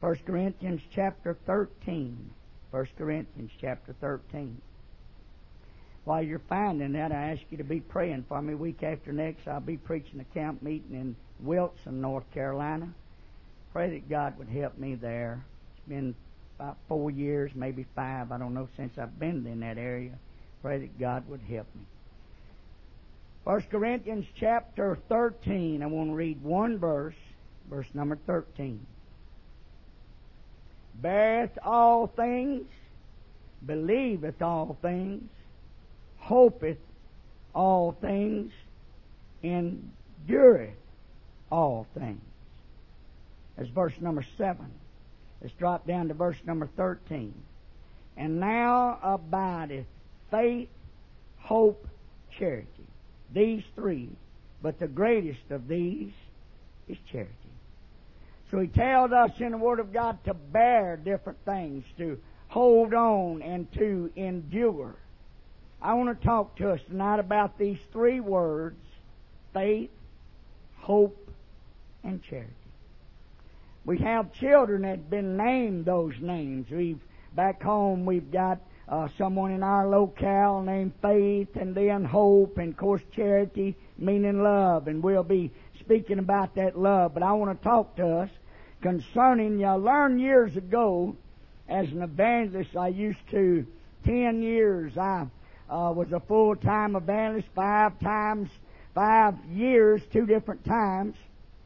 1 Corinthians chapter 13. 1 Corinthians chapter 13. While you're finding that, I ask you to be praying for me. Week after next, I'll be preaching a camp meeting in Wilson, North Carolina. Pray that God would help me there. It's been about 4 years, maybe 5, I don't know, since I've been in that area. Pray that God would help me. 1 Corinthians chapter 13, I want to read one verse, verse number 13. Beareth all things, believeth all things, hopeth all things, endureth all things. That's verse number 7. Let's drop down to verse number 13. And now abideth faith, hope, charity. These three, but the greatest of these is charity. So he tells us in the Word of God to bear different things, to hold on and to endure. I want to talk to us tonight about these three words: faith, hope, and charity. We have children that have been named those names. Back home we've got someone in our locale named Faith, and then Hope, and of course Charity, meaning love. And we'll be speaking about that love. But I want to talk to us concerning, I learned years ago as an evangelist, I used to, 10 years, I was a full-time evangelist, 5 years, 2 different times.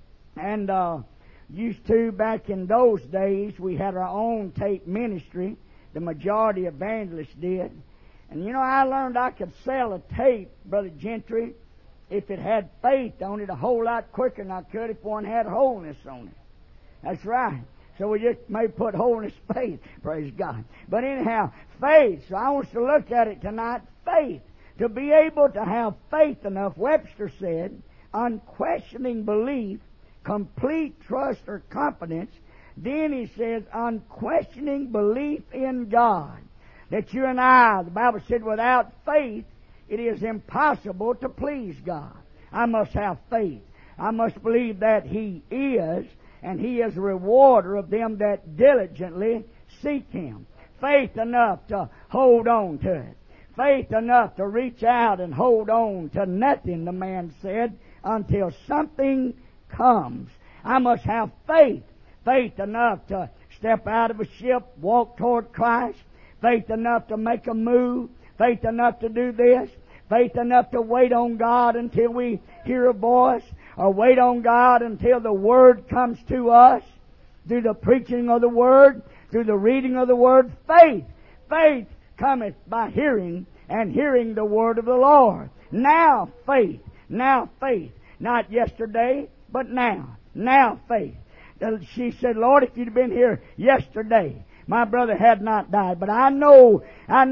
And used to, back in those days, we had our own tape ministry. The majority of evangelists did. And you know, I learned I could sell a tape, Brother Gentry, if it had faith on it a whole lot quicker than I could if one had wholeness on it. That's right. So we just may put wholeness faith, praise God. But anyhow, faith. So I want us to look at it tonight. Faith. To be able to have faith enough, Webster said, unquestioning belief, complete trust or confidence. Then he says, unquestioning belief in God. That you and I, the Bible said, without faith, it is impossible to please God. I must have faith. I must believe that He is, and He is a rewarder of them that diligently seek Him. Faith enough to hold on to it. Faith enough to reach out and hold on to nothing, the man said, until something comes. I must have faith. Faith enough to step out of a ship, walk toward Christ. Faith enough to make a move. Faith enough to do this. Faith enough to wait on God until we hear a voice. Or wait on God until the Word comes to us. Through the preaching of the Word. Through the reading of the Word. Faith. Faith cometh by hearing, and hearing the Word of the Lord. Now faith. Now faith. Not yesterday, but now. Now faith. She said, Lord, if you'd been here yesterday, my brother had not died. But I know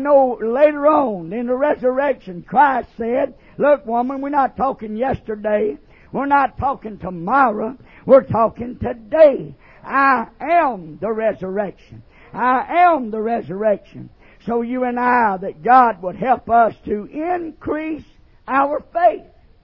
later on in the resurrection, Christ said, look, woman, we're not talking yesterday. We're not talking tomorrow. We're talking today. I am the resurrection. I am the resurrection. So you and I, that God would help us to increase our faith.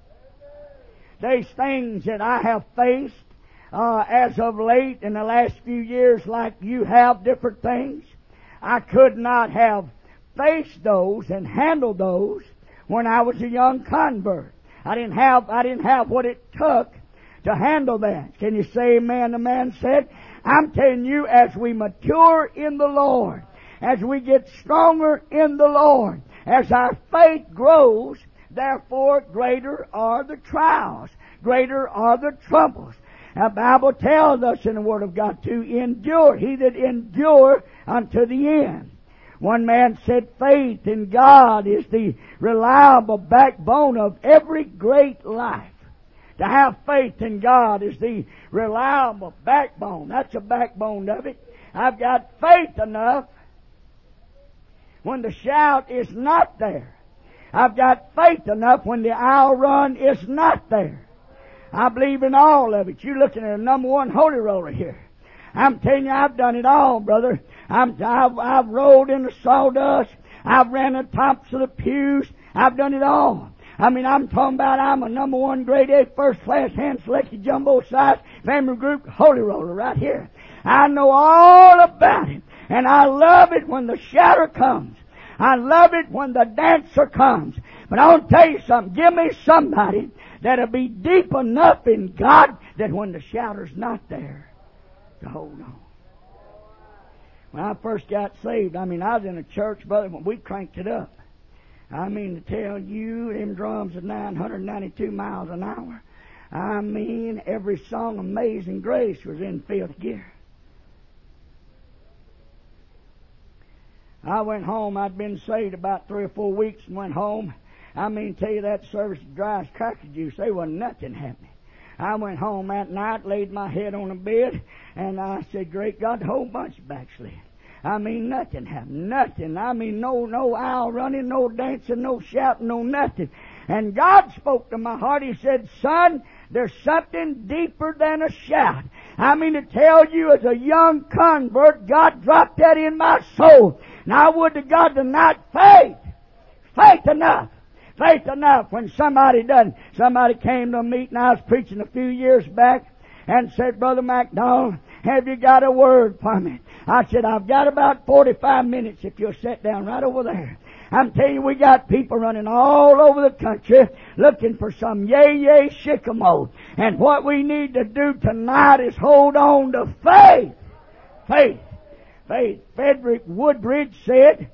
There's things that I have faced as of late in the last few years, like you have different things. I could not have faced those and handled those when I was a young convert. I didn't have what it took to handle that. Can you say amen? The man said, I'm telling you, as we mature in the Lord, as we get stronger in the Lord, as our faith grows, therefore greater are the trials, greater are the troubles. The Bible tells us in the Word of God to endure. He that endure unto the end. One man said faith in God is the reliable backbone of every great life. To have faith in God is the reliable backbone. That's the backbone of it. I've got faith enough when the shout is not there. I've got faith enough when the aisle run is not there. I believe in all of it. You're looking at a number 1 holy roller here. I'm telling you, I've done it all, brother. I've rolled in the sawdust. I've ran the tops of the pews. I've done it all. I mean, I'm talking about I'm a number 1 grade A first class hand selected jumbo size family group holy roller right here. I know all about it. And I love it when the shouter comes. I love it when the dancer comes. But I want to tell you something. Give me somebody that'll be deep enough in God that when the shouter's not there, to hold on. When I first got saved, I was in a church, brother, when we cranked it up. To tell you, them drums are 992 miles an hour. Every song, Amazing Grace, was in fifth gear. I went home. I'd been saved about 3 or 4 weeks and went home. Tell you that service dry as cracker juice. There wasn't nothing happening. I went home that night, laid my head on the bed, and I said, great God, the whole bunch backslid. Nothing happened. Nothing. No owl running, no dancing, no shouting, no nothing. And God spoke to my heart. He said, son, there's something deeper than a shout. To tell you as a young convert, God dropped that in my soul. And I would to God tonight, faith. Faith enough. Faith enough when somebody came to a meeting I was preaching a few years back and said, Brother MacDonald, have you got a word for me? I said, I've got about 45 minutes if you'll sit down right over there. I'm telling you, we got people running all over the country looking for some yay shikamo. And what we need to do tonight is hold on to faith. Faith. Faith. Frederick Woodbridge said,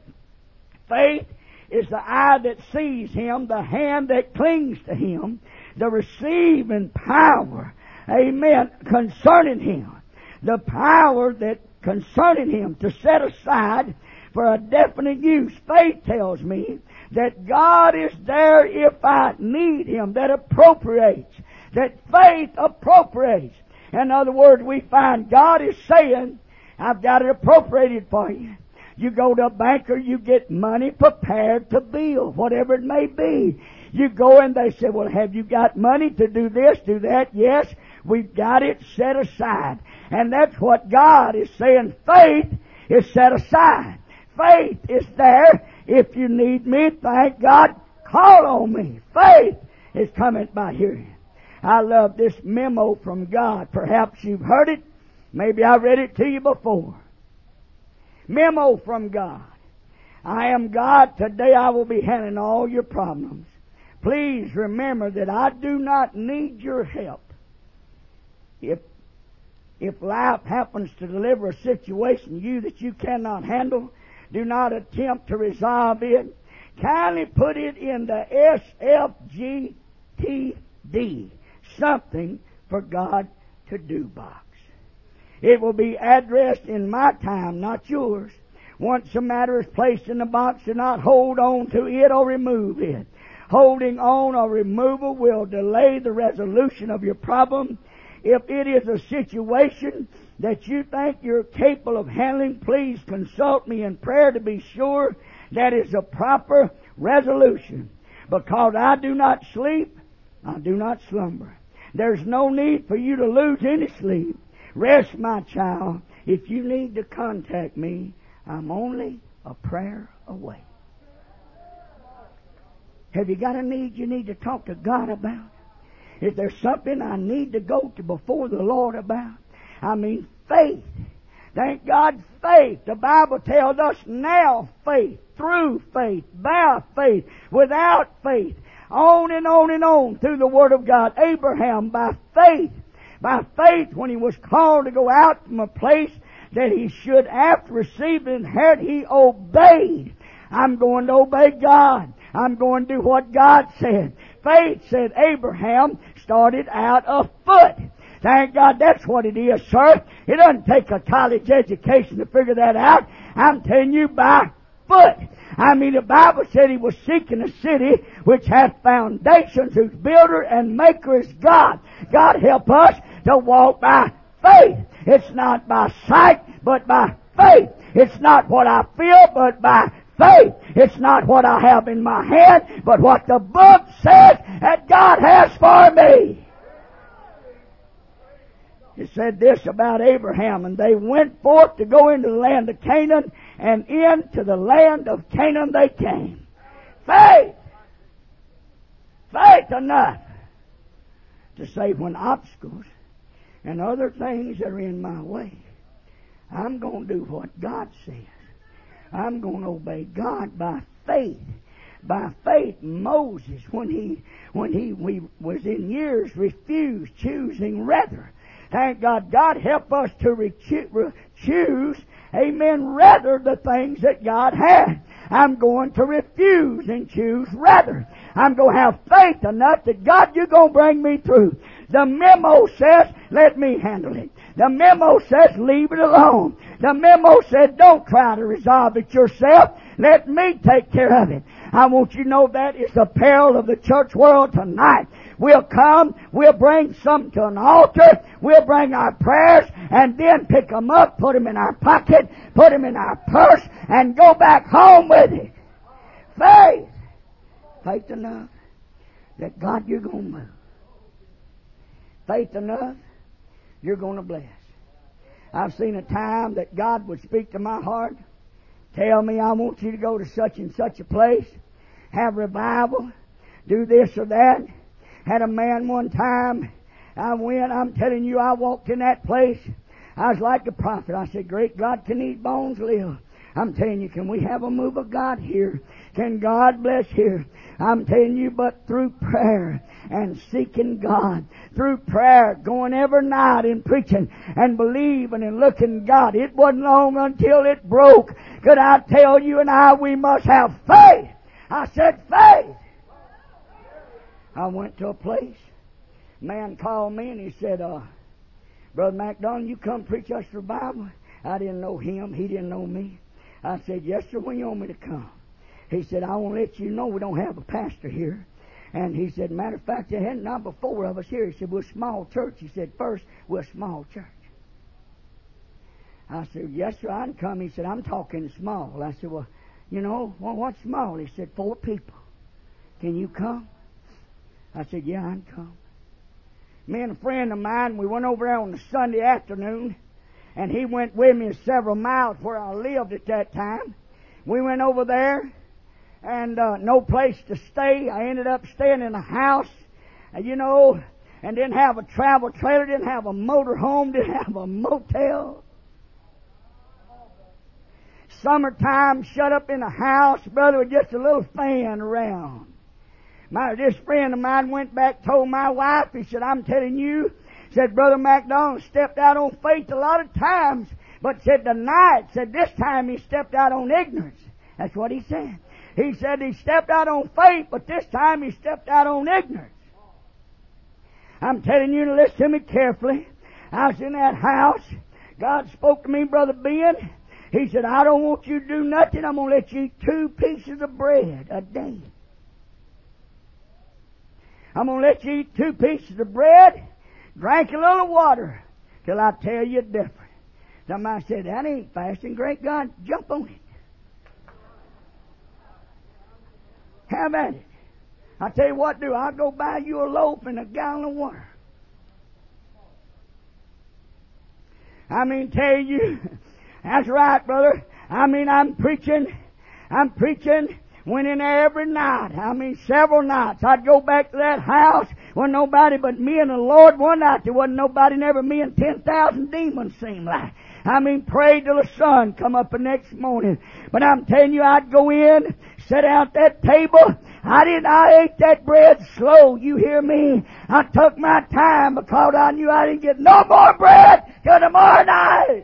faith is the eye that sees Him, the hand that clings to Him, the receiving power, amen, concerning Him. The power that concerning Him to set aside for a definite use. Faith tells me that God is there if I need Him, that appropriates, that faith appropriates. In other words, we find God is saying, I've got it appropriated for you. You go to a banker, you get money prepared to bill, whatever it may be. You go and they say, well, have you got money to do this, do that? Yes, we've got it set aside. And that's what God is saying. Faith is set aside. Faith is there. If you need me, thank God, call on me. Faith is coming by hearing. I love this memo from God. Perhaps you've heard it. Maybe I read it to you before. Memo from God. I am God. Today I will be handling all your problems. Please remember that I do not need your help. If life happens to deliver a situation to you that you cannot handle, do not attempt to resolve it. Kindly put it in the SFGTD, something for God to do box. It will be addressed in my time, not yours. Once a matter is placed in the box, do not hold on to it or remove it. Holding on or removal will delay the resolution of your problem. If it is a situation that you think you're capable of handling, please consult me in prayer to be sure that is a proper resolution. Because I do not sleep, I do not slumber. There's no need for you to lose any sleep. Rest, my child. If you need to contact me, I'm only a prayer away. Have you got a need you need to talk to God about? Is there something I need to go to before the Lord about? Faith. Thank God, faith. The Bible tells us now faith, through faith, by faith, without faith. On and on and on through the Word of God. Abraham, by faith, when he was called to go out from a place that he should, after receiving inherit, he obeyed. I'm going to obey God. I'm going to do what God said. Faith, said Abraham, started out afoot. Thank God, that's what it is, sir. It doesn't take a college education to figure that out. I'm telling you, by foot. The Bible said he was seeking a city which hath foundations, whose builder and maker is God. God help us to walk by faith. It's not by sight, but by faith. It's not what I feel, but by faith. It's not what I have in my hand, but what the book says that God has for me. It said this about Abraham, and they went forth to go into the land of Canaan, and into the land of Canaan they came. Faith! Faith enough to say when obstacles and other things are in my way, I'm going to do what God says. I'm going to obey God by faith. By faith, Moses, when he was in years, refused, choosing rather. Thank God. God help us to choose, amen, rather the things that God had. I'm going to refuse and choose rather. I'm going to have faith enough that God, you're going to bring me through. The memo says, let me handle it. The memo says, leave it alone. The memo said, don't try to resolve it yourself. Let me take care of it. I want you to know that is the peril of the church world tonight. We'll come, we'll bring something to an altar, we'll bring our prayers, and then pick them up, put them in our pocket, put them in our purse, and go back home with it. Faith. Faith enough that God, you're going to move. Faith enough, you're going to bless. I've seen a time that God would speak to my heart, tell me, I want you to go to such and such a place, have revival, do this or that. Had a man one time, I went, I'm telling you, I walked in that place. I was like a prophet. I said, great God, can these bones live? I'm telling you, can we have a move of God here? Can God bless here? I'm telling you, but through prayer and seeking God, through prayer, going every night and preaching and believing and looking God, it wasn't long until it broke. Could I tell you and I, we must have faith. I said faith. I went to a place. A man called me and he said, Brother MacDonald, you come preach us revival? I didn't know him. He didn't know me. I said, yes, sir, when you want me to come? He said, I want to let you know we don't have a pastor here. And he said, matter of fact, there hadn't not but 4 of us here. He said, we're a small church. He said, first, we're a small church. I said, yes, sir, I can come. He said, I'm talking small. I said, well, you know, what's small? He said, 4 people. Can you come? I said, yeah, I can come. Me and a friend of mine, we went over there on a Sunday afternoon, and he went with me several miles where I lived at that time. We went over there, and no place to stay. I ended up staying in a house, you know, and didn't have a travel trailer, didn't have a motor home, didn't have a motel. Summertime, shut up in a house, brother, with just a little fan around. This friend of mine went back, told my wife, he said, I'm telling you, said, Brother MacDonald stepped out on faith a lot of times, but said tonight, said this time he stepped out on ignorance. That's what he said. He said he stepped out on faith, but this time he stepped out on ignorance. I'm telling you to listen to me carefully. I was in that house. God spoke to me, Brother Ben. He said, I don't want you to do nothing. I'm going to let you eat 2 pieces of bread a day. I'm going to let you eat 2 pieces of bread, drink a little water, till I tell you different. Somebody said, that ain't fasting. Great God, jump on it. Have at it. I tell you what, I'll go buy you a loaf and a gallon of water. I mean, tell you, that's right, brother. I mean, I'm preaching, went in there every night. I mean, several nights. I'd go back to that house. Wasn't nobody but me and the Lord. One night there wasn't nobody, never me and 10,000 demons seemed like. I mean, prayed till the sun come up the next morning. But I'm telling you, I'd go in, sit down at that table. I ate that bread slow. You hear me? I took my time because I knew I didn't get no more bread till tomorrow night.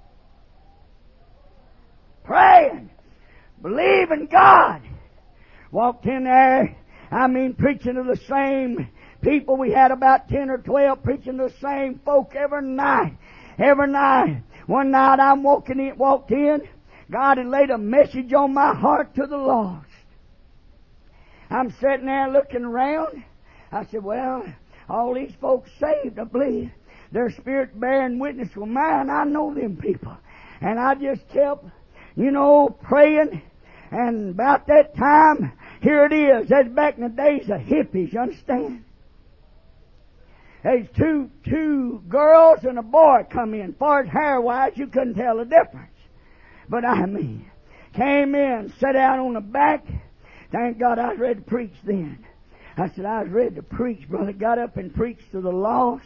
Praying, believing God. Walked in there, I mean, preaching to the same people. We had about 10 or 12 preaching to the same folk every night. Every night. One night I walked in. God had laid a message on my heart to the lost. I'm sitting there looking around. I said, well, all these folks saved, I believe. Their spirit bearing witness with mine. I know them people. And I just kept, praying. And about that time, here it is. That's back in the days of hippies, you understand? There's two girls and a boy come in. Far as hair-wise, you couldn't tell the difference. But I mean, came in, sat down on the back. Thank God I was ready to preach then. I said, I was ready to preach, brother. Got up and preached to the lost.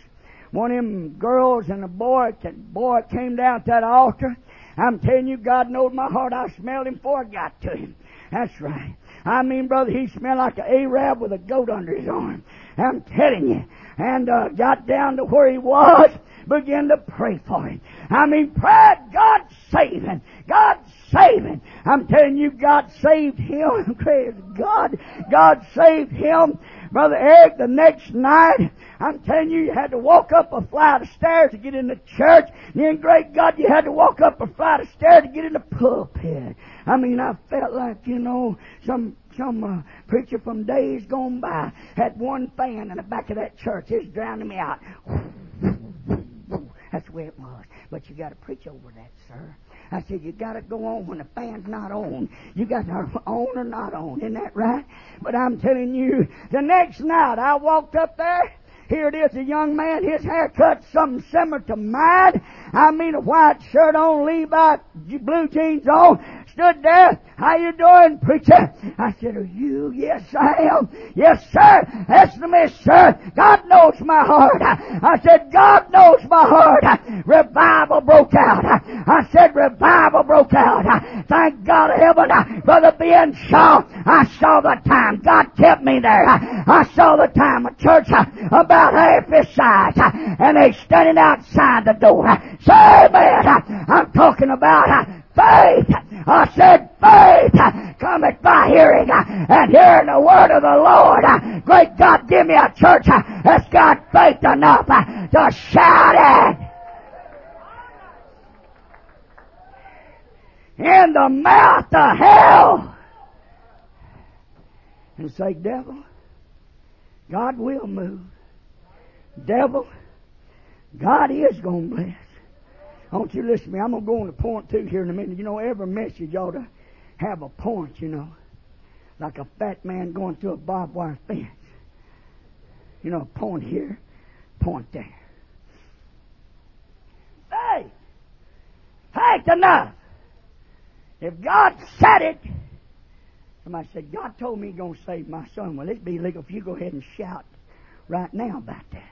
one of them girls and a boy came down to that altar. I'm telling you, God knows my heart. I smelled him before I got to him. That's right. I mean, brother, he smelled like an Arab with a goat under his arm. I'm telling you. And got down to where he was, began to pray for him. I mean, prayed, God save him. God save him. I'm telling you, God saved him. Praise God. God saved him. Brother Eric, the next night, I'm telling you, you had to walk up a flight of stairs to get in the church. And then, great God, you had to walk up a flight of stairs to get in the pulpit. I mean, I felt like, some preacher from days gone by had one fan in the back of that church. It's drowning me out. That's the way it was. But you got to preach over that, sir. I said, you got to go on when the fan's not on. You got to on or not on. Isn't that right? But I'm telling you, the next night I walked up there. Here it is, a young man, his haircut something similar to mine. I mean, a white shirt on, Levi blue jeans on. Stood there. How you doing, preacher? I said, are you? Yes, I am. Yes, sir. Listen to me, sir. God knows my heart. I said, God knows my heart. Revival broke out. I said, revival broke out. Thank God of heaven. Brother Ben Shaw, I saw the time. God kept me there. I saw the time. A church about half this size, and they standing outside the door. Say, man, I'm talking about faith. I said faith cometh by hearing, and hearing the word of the Lord. Great God, give me a church that's got faith enough to shout it in the mouth of hell and say, devil, God will move. Devil, God is going to bless. Don't you listen to me. I'm going to go on to point 2 here in a minute. Every message ought to have a point, like a fat man going through a barbed wire fence. Point here, point there. Faith. Faith enough. If God said it, somebody said, God told me He's going to save my son. Well, it'd be legal if you go ahead and shout right now about that.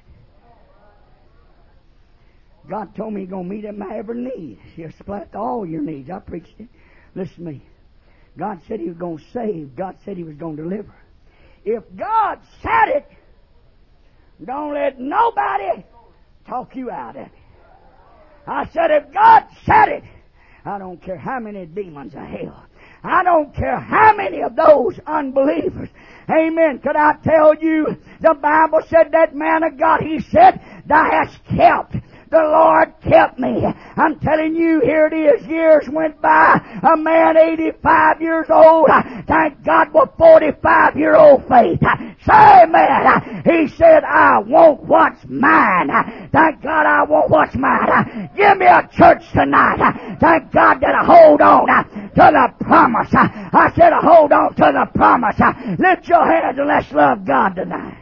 God told me He's going to meet my every need. He'll supply all your needs. I preached it. Listen to me. God said He was going to save. God said He was going to deliver. If God said it, don't let nobody talk you out of it. I said, if God said it, I don't care how many demons of hell. I don't care how many of those unbelievers. Amen. Could I tell you, the Bible said that man of God, he said, thou hast kept. The Lord kept me. I'm telling you, here it is. Years went by. A man 85 years old. Thank God with 45-year-old faith. Say, man, he said, I want what's mine. Thank God I want what's mine. Give me a church tonight. Thank God that I hold on to the promise. I said, hold on to the promise. Lift your hands and let's love God tonight.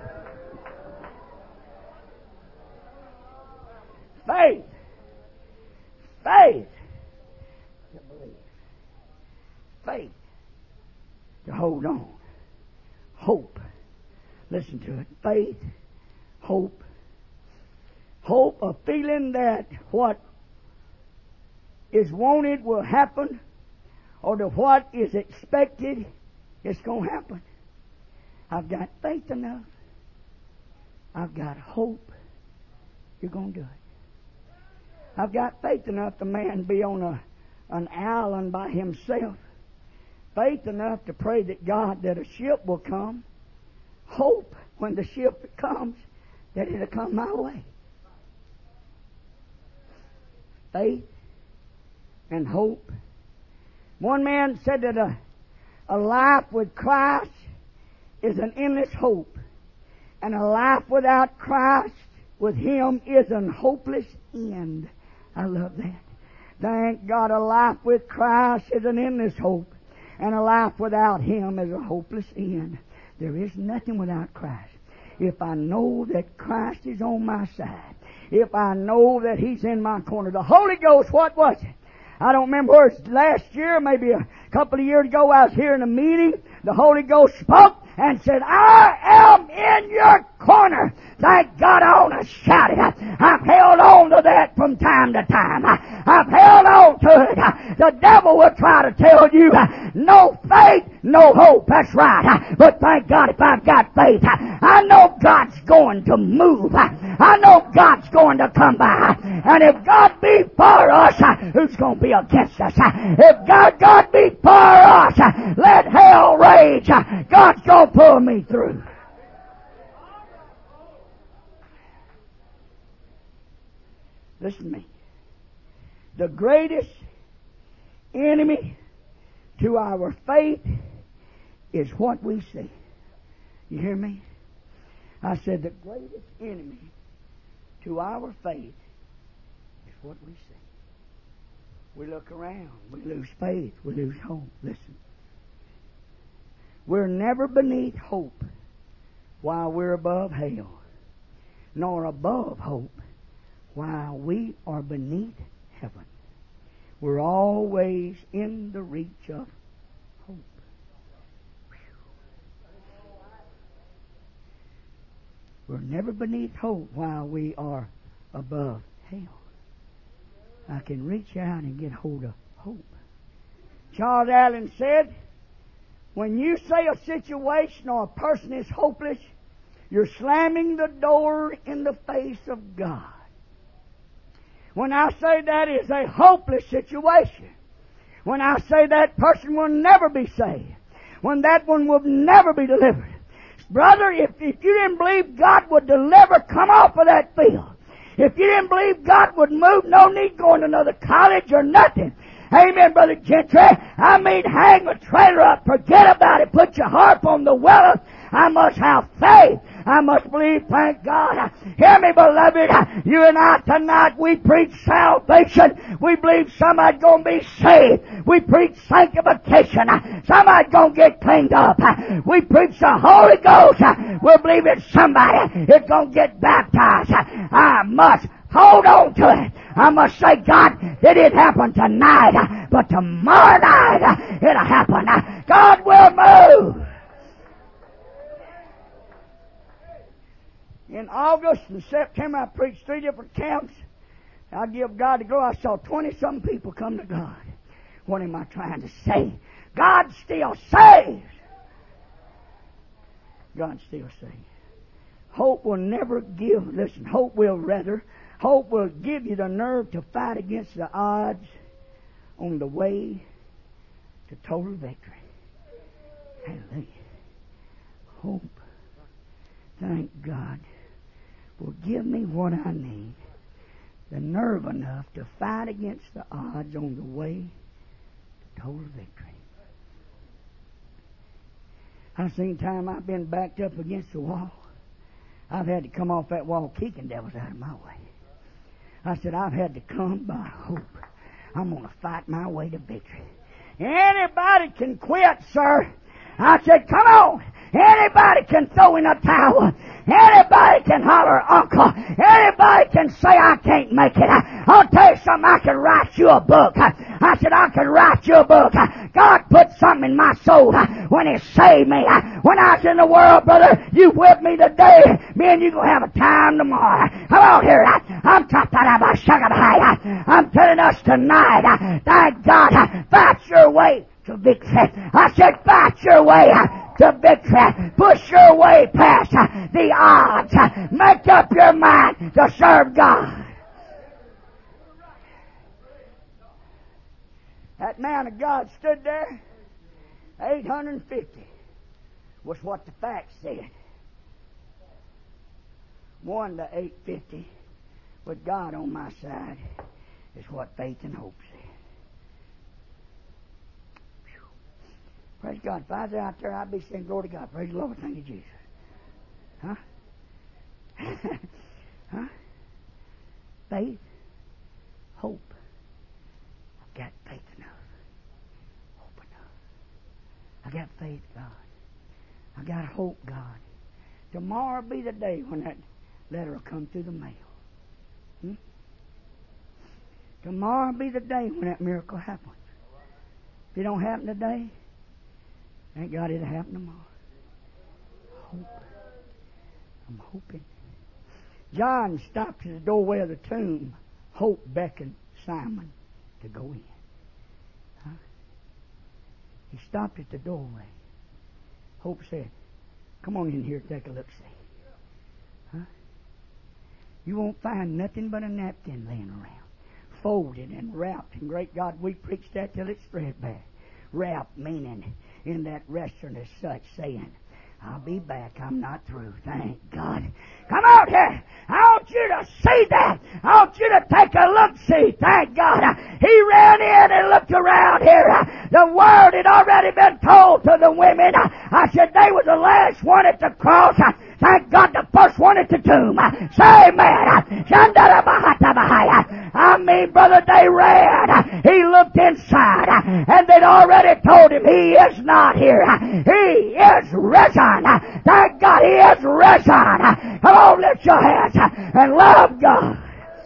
Faith. Faith. To believe. Faith. To hold on. Hope. Listen to it. Faith. Hope. Hope, a feeling that what is wanted will happen, or that what is expected is going to happen. I've got faith enough. I've got hope. You're going to do it. I've got faith enough the man be on an island by himself. Faith enough to pray that God, that a ship will come. Hope when the ship comes that it'll come my way. Faith and hope. One man said that a life with Christ is an endless hope. And a life without Christ with Him is an hopeless end. I love that. Thank God, a life with Christ is an endless hope, and a life without Him is a hopeless end. There is nothing without Christ. If I know that Christ is on my side, if I know that He's in my corner, the Holy Ghost, what was it? I don't remember where it's last year, maybe a couple of years ago, I was here in a meeting. The Holy Ghost spoke. and said, I am in your corner. Thank God I ought to shout it. I've held on to that from time to time. I've held on to it. The devil will try to tell you, no faith, no hope. That's right. But thank God if I've got faith, I know God's going to move. I know God's going to come by. And if God be for us, who's going to be against us? If God be for us, let hell rage. God's going to pull me through. Listen to me. The greatest enemy to our faith is what we see. You hear me? I said the greatest enemy to our faith is what we see. We look around, we lose faith, we lose hope. Listen. We're never beneath hope while we're above hell, nor above hope while we are beneath heaven. We're always in the reach of hope. We're never beneath hope while we are above hell. I can reach out and get hold of hope. Charles Allen said, when you say a situation or a person is hopeless, you're slamming the door in the face of God. When I say that is a hopeless situation, when I say that person will never be saved, when that one will never be delivered, brother, if you didn't believe God would deliver, come off of that field. If you didn't believe God would move, no need going to another college or nothing. Amen, Brother Gentry. I mean, hang a trailer up. Forget about it. Put your harp on the weller. I must have faith. I must believe, thank God. Hear me, beloved. You and I tonight, we preach salvation. We believe somebody's going to be saved. We preach sanctification. Somebody's going to get cleaned up. We preach the Holy Ghost. We believe that somebody is going to get baptized. I must hold on to it. I must say, God, it didn't happen tonight, but tomorrow night it'll happen. God will move. In August and September, I preached 3 different camps. I give God the glory. I saw 20-some people come to God. What am I trying to say? God still saves. God still saves. Hope will never give. Listen, hope will give you the nerve to fight against the odds on the way to total victory. Hallelujah. Hope, thank God, will give me what I need, the nerve enough to fight against the odds on the way to total victory. I've seen time I've been backed up against the wall. I've had to come off that wall kicking devils out of my way. I said, I've had to come by hope. I'm going to fight my way to victory. Anybody can quit, sir. I said, come on. Anybody can throw in a towel. Anybody can holler, uncle. Anybody can say, I can't make it. I'll tell you something, I can write you a book. I said, I can write you a book. God put something in my soul when He saved me. When I was in the world, brother, you with me today. Me and you going to have a time tomorrow. Come on here. I'm telling us tonight, thank God, fight your way to victory. I said, fight your way to victory. Push your way past the odds. Make up your mind to serve God. That man of God stood there. 850 was what the facts said. 1 to 850 with God on my side is what faith and hope said. Praise God. If I was out there, I'd be saying, glory to God. Praise the Lord. Thank you, Jesus. Huh? Huh? Faith, hope. I've got faith enough. Hope enough. I got faith, God. I got hope, God. Tomorrow will be the day when that letter will come through the mail. Tomorrow will be the day when that miracle happens. If it don't happen today, thank God it'll happen tomorrow. hope. I'm hoping. John stopped at the doorway of the tomb. Hope beckoned Simon to go in. Huh? He stopped at the doorway. Hope said, come on in here and take a look-see. Huh? You won't find nothing but a napkin laying around, folded and wrapped. And great God, we preached that till it's threadbare. Wrapped meaning in that restaurant as such, saying, I'll be back. I'm not through. Thank God. Come out here. I want you to see that. I want you to take a look-see. Thank God. He ran in and looked around here. The word had already been told to the women. I said they were the last one at the cross. Thank God, the first one at the tomb. Say amen. I mean, brother, they ran. He looked inside, and they'd already told him he is not here. He is risen. Thank God, he is risen. Come on, lift your hands and love God.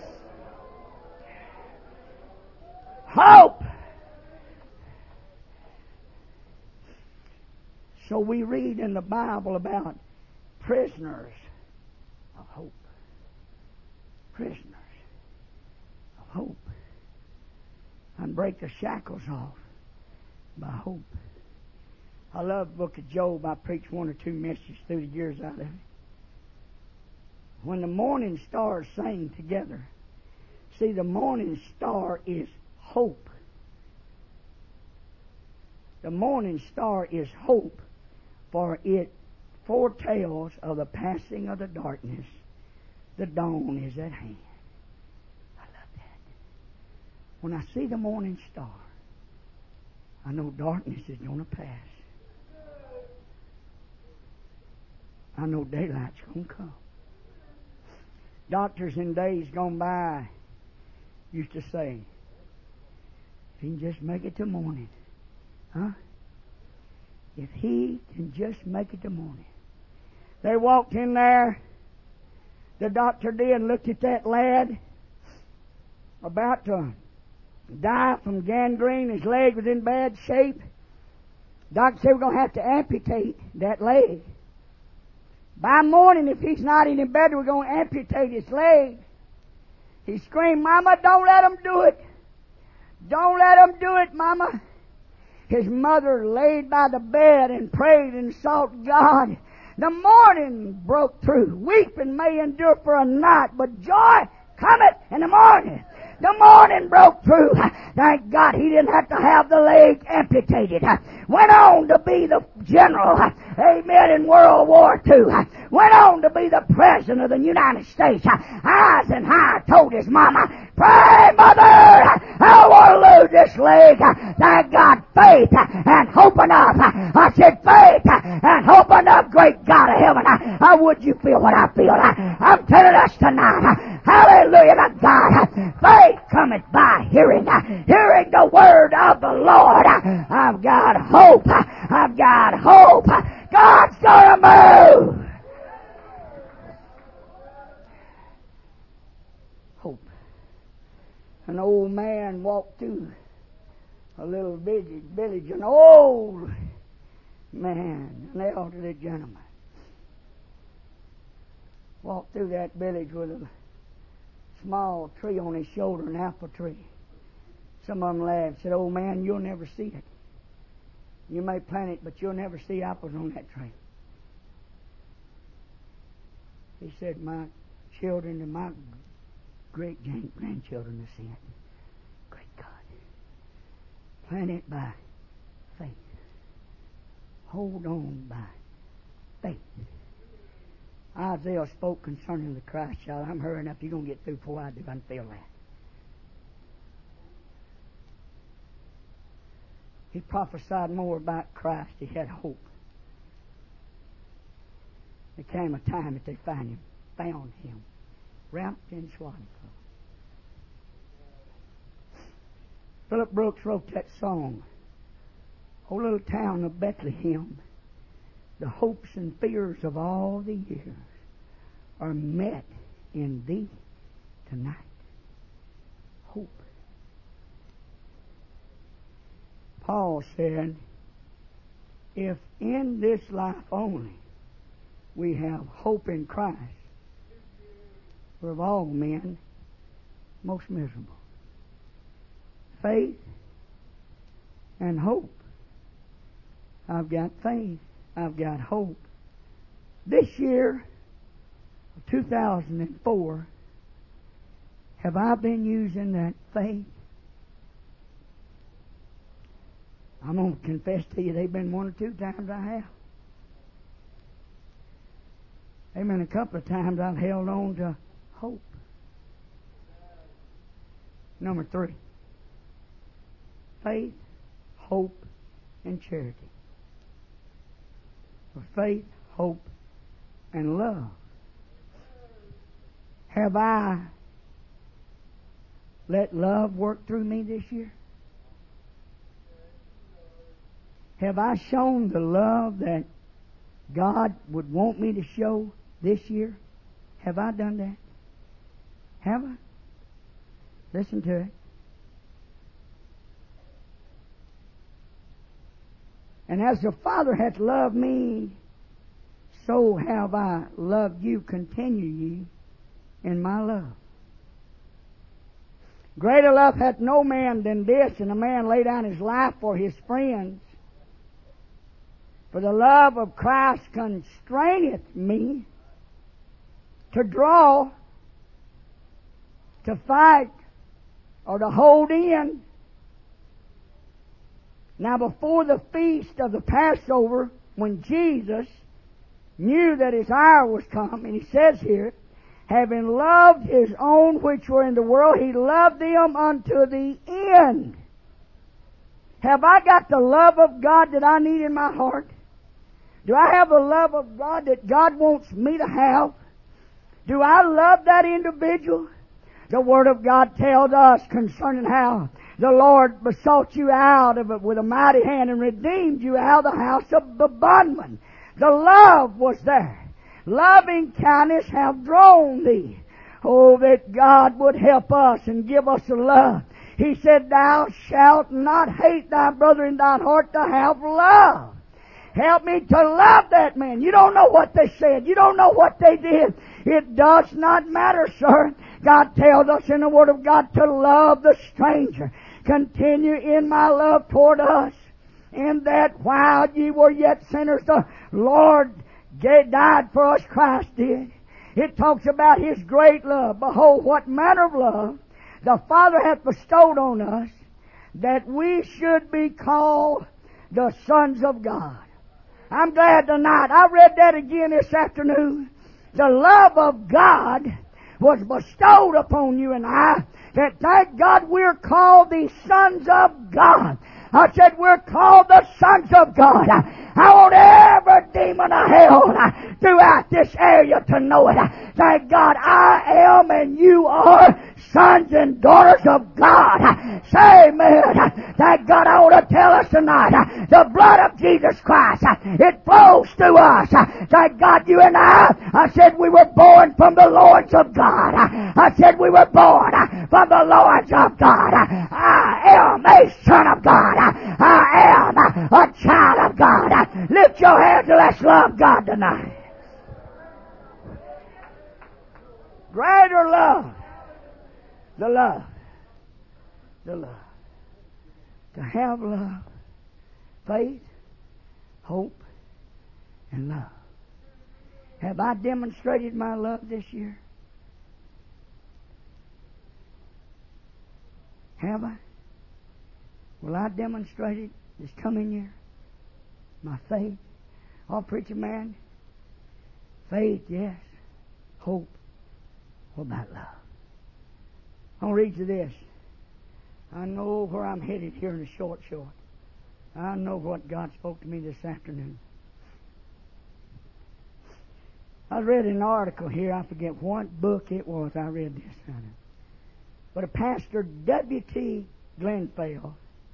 Hope. So we read in the Bible about prisoners of hope. Prisoners of hope. And break the shackles off by hope. I love the book of Job. I preached one or two messages through the years out of it. When the morning stars sing together, see, the morning star is hope. The morning star is hope, for it foretells of the passing of the darkness. The dawn is at hand. I love that. When I see the morning star, I know darkness is going to pass. I know daylight's going to come. Doctors in days gone by used to say, if he can just make it to morning. Huh? If he can just make it to morning. They walked in there, the doctor did, and looked at that lad about to die from gangrene. His leg was in bad shape. Doctor said, we're going to have to amputate that leg. By morning, if he's not any better, we're going to amputate his leg. He screamed, Mama, don't let him do it. Don't let him do it, Mama. His mother laid by the bed and prayed and sought God. The morning broke through. Weeping may endure for a night, but joy cometh in the morning. The morning broke through. Thank God he didn't have to have the leg amputated. Went on to be the general, amen, in World War II. Went on to be the President of the United States. Eisenhower told his mama, pray, Mother, I want to lose this leg. Thank God, faith and hope enough. I said faith and hope enough, great God of heaven. How would you feel what I feel? I'm telling us tonight, hallelujah to God, faith cometh by hearing, hearing the word of the Lord. I've got hope. I've got hope. God's gonna move. Hope. An old man walked through a little village, an old man, an elderly gentleman, walked through that village with a small tree on his shoulder, an apple tree. Some of them laughed, said, old man, you'll never see it. You may plant it, but you'll never see apples on that tree. He said, my children and my great-grandchildren will see it. Great God. Plant it by faith. Hold on by faith. Isaiah spoke concerning the Christ child. I'm hurrying up. You're going to get through before I do. I can feel that. He prophesied more about Christ. He had hope. There came a time that they found him, wrapped in swaddling clothes. Philip Brooks wrote that song, O little town of Bethlehem, the hopes and fears of all the years are met in thee tonight. Hope. Paul said, if in this life only we have hope in Christ, we're of all men most miserable. Faith and hope. I've got faith. I've got hope. This year of 2004, have I been using that faith? I'm going to confess to you, they've been one or two times I have. They've been a couple of times I've held on to hope. Number 3. Faith, hope, and charity. For faith, hope, and love. Have I let love work through me this year? Have I shown the love that God would want me to show this year? Have I done that? Have I? Listen to it. And as the Father hath loved me, so have I loved you. Continue ye in my love. Greater love hath no man than this, and a man lay down his life for his friends. For the love of Christ constraineth me to draw, to fight, or to hold in. Now before the feast of the Passover, when Jesus knew that his hour was come, and he says here, having loved his own which were in the world, he loved them unto the end. Have I got the love of God that I need in my heart? Do I have the love of God that God wants me to have? Do I love that individual? The Word of God tells us concerning how the Lord besought you out of it with a mighty hand and redeemed you out of the house of the bondman. The love was there. Loving kindness have drawn thee. Oh, that God would help us and give us the love. He said, thou shalt not hate thy brother in thine heart, to have love. Help me to love that man. You don't know what they said. You don't know what they did. It does not matter, sir. God tells us in the Word of God to love the stranger. Continue in my love toward us. In that while ye were yet sinners, the Lord died for us, Christ did. It talks about His great love. Behold, what manner of love the Father hath bestowed on us, that we should be called the sons of God. I'm glad tonight. I read that again this afternoon. The love of God was bestowed upon you and I, that thank God we're called the sons of God. I said we're called the sons of God. I want every demon of hell throughout this area to know it. Thank God I am and you are sons and daughters of God. Say amen. Thank God I want to tell us tonight, the blood of Jesus Christ, it flows through us. Thank God you and I said we were born from the loins of God. I said we were born from the loins of God. I am a son of God. I am a child of God. Lift your hands and let's love God tonight. Greater love. The love. The love. To have love, faith, hope, and love. Have I demonstrated my love this year? Have I? Will I demonstrate it this coming year? My faith. Oh, preacher man. Faith, yes. Hope. What about love? I'll read you this. I know where I'm headed here in a short. I know what God spoke to me this afternoon. I read an article here. I forget what book it was. I read this on it. But a pastor, W.T. Glenfell,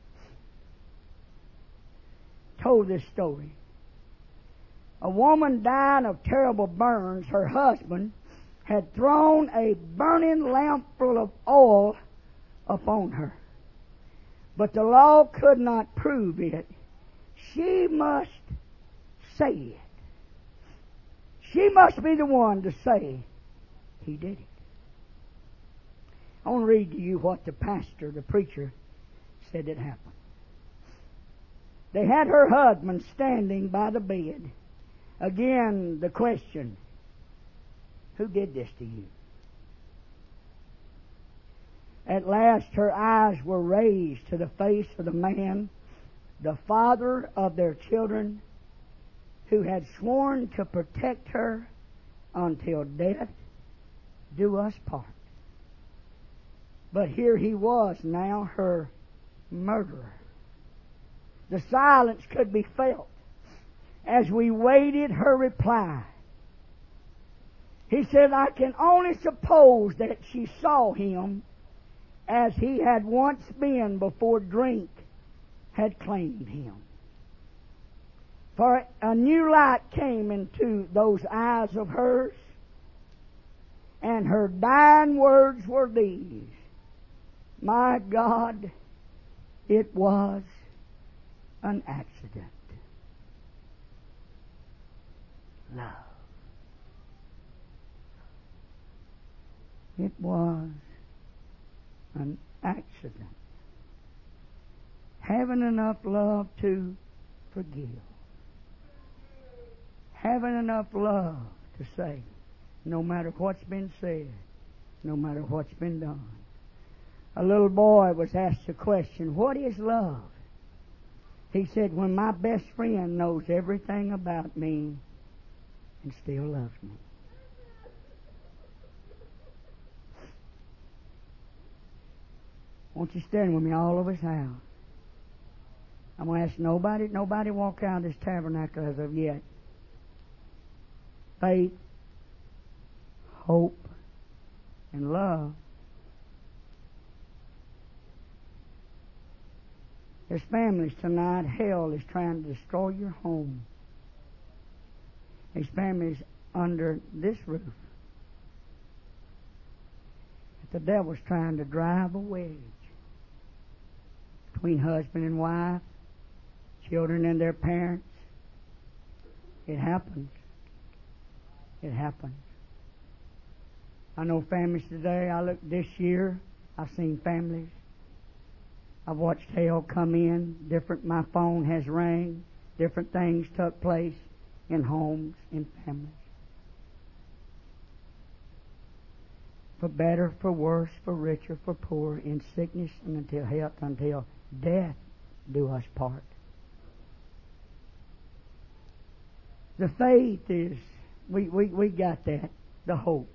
told this story. A woman dying of terrible burns, her husband had thrown a burning lamp full of oil upon her. But the law could not prove it. She must say it. She must be the one to say he did it. I want to read to you what the pastor, the preacher, said it happened. They had her husband standing by the bed. Again, the question, who did this to you? At last her eyes were raised to the face of the man, the father of their children, who had sworn to protect her until death do us part. But here he was now, her murderer. The silence could be felt as we waited her reply. He said, I can only suppose that she saw him as he had once been before drink had claimed him. For a new light came into those eyes of hers, and her dying words were these, my God, it was an accident. Love. It was an accident. Having enough love to forgive. Having enough love to say, no matter what's been said, no matter what's been done. A little boy was asked the question, what is love? He said, when my best friend knows everything about me and still loves me. Won't you stand with me all over this house? I'm going to ask nobody walk out of this tabernacle as of yet. Faith, hope, and love. There's families tonight, hell is trying to destroy your home. There's families under this roof. The devil's trying to drive a wedge between husband and wife, children and their parents. It happens. It happens. I know families today. I look this year, I've seen families. I've watched hell come in. My phone has rang. Different things took place in homes, in families. For better, for worse, for richer, for poorer, in sickness and until health, until death do us part. The faith is, we got that, the hope.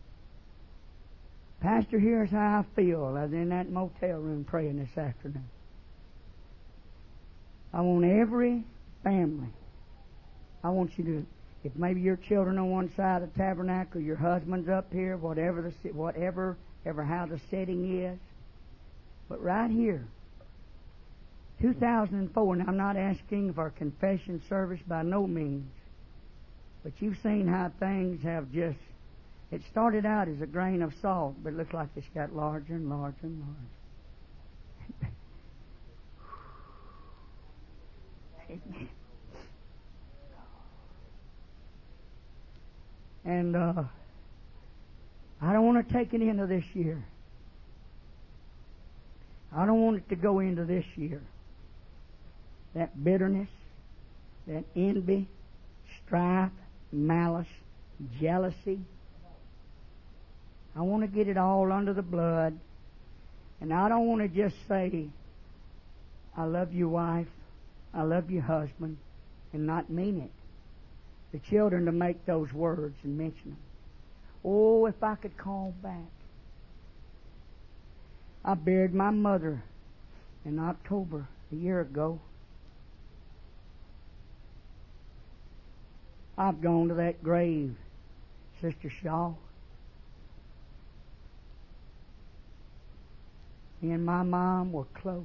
Pastor, here's how I feel. I was in that motel room praying this afternoon. I want every family, I want you to, if maybe your children on one side of the tabernacle, your husband's up here, whatever how the setting is. But right here, 2004, and I'm not asking for a confession service by no means, but you've seen how things have just, it started out as a grain of salt, but it looks like it's got larger and larger and larger. Amen. And I don't want to take it into this year. I don't want it to go into this year. That bitterness, that envy, strife, malice, jealousy. I want to get it all under the blood. And I don't want to just say, I love you, wife, I love you, husband, and not mean it. The children to make those words and mention them. Oh, if I could call back. I buried my mother in October a year ago. I've gone to that grave, Sister Shaw. Me and my mom were close.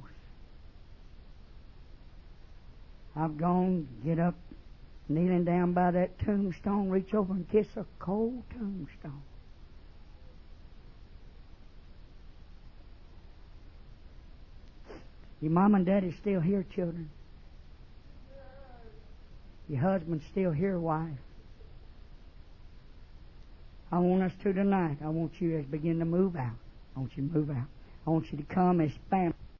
I've gone, get up, kneeling down by that tombstone, reach over and kiss a cold tombstone. Your mom and daddy's still here, children. Your husband's still here, wife. I want us to tonight. I want you to begin to move out. I want you to move out. I want you to come as family.